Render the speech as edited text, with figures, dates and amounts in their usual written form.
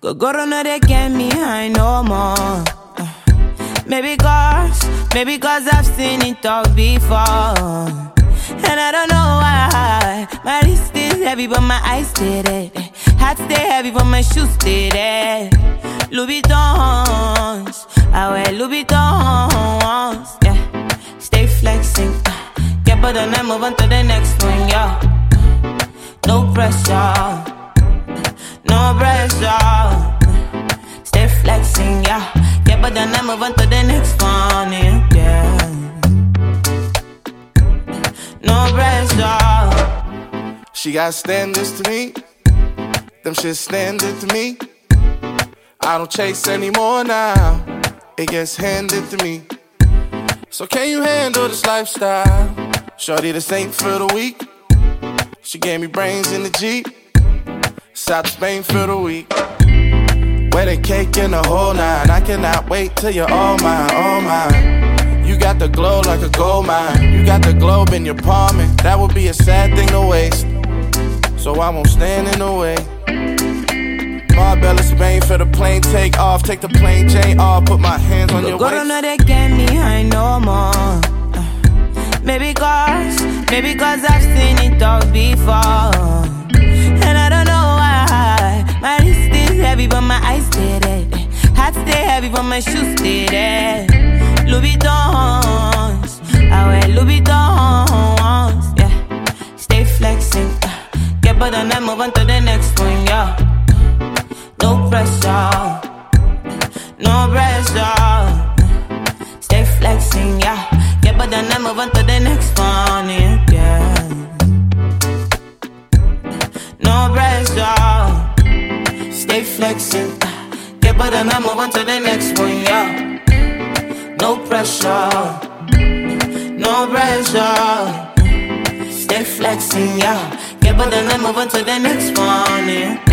Go no they get me high no more. Maybe cause I've seen it all before. And I don't know why. My wrist is heavy but my eyes stay there. Hat stay heavy but my shoes stay there. Louis Vuittons, I wear Louis Vuittons, yeah. Stay flexing, get better and I move on to the next one, yeah. No pressure, no pressure. Stay flexing, yeah. Get better and I move on to the next one, yeah. No pressure. She got standards to me. Them shit standard to me. I don't chase anymore now. It gets handed to me. So can you handle this lifestyle? Shorty, this ain't for the weak. She gave me brains in the Jeep. South Spain for the week. Wedding cake in the whole nine. I cannot wait till you're all mine, all mine. You got the glow like a gold mine. You got the globe in your palm, and that would be a sad thing to waste. So I won't stand in the way. Marbella, Spain for the plane take off. Take the plane chain off. Put my hands on your waist. Go no they get me high no more. Maybe cause I've seen it all before. And I don't know why. My wrist is heavy but my eyes stay there. Hat stay heavy but my shoes stay there. Louis Vuittons, I wear Louis Vuittons, yeah. Stay flexing, get better and I move on to the next one, yeah. No pressure, no pressure. Stay flexing, yeah. Get better and I move on to the next one, yeah. No pressure. Stay flexing, get better and I move on to the next one, yeah. No pressure, no pressure. Stay flexing, yeah. Get better and I move on to the next one, yeah.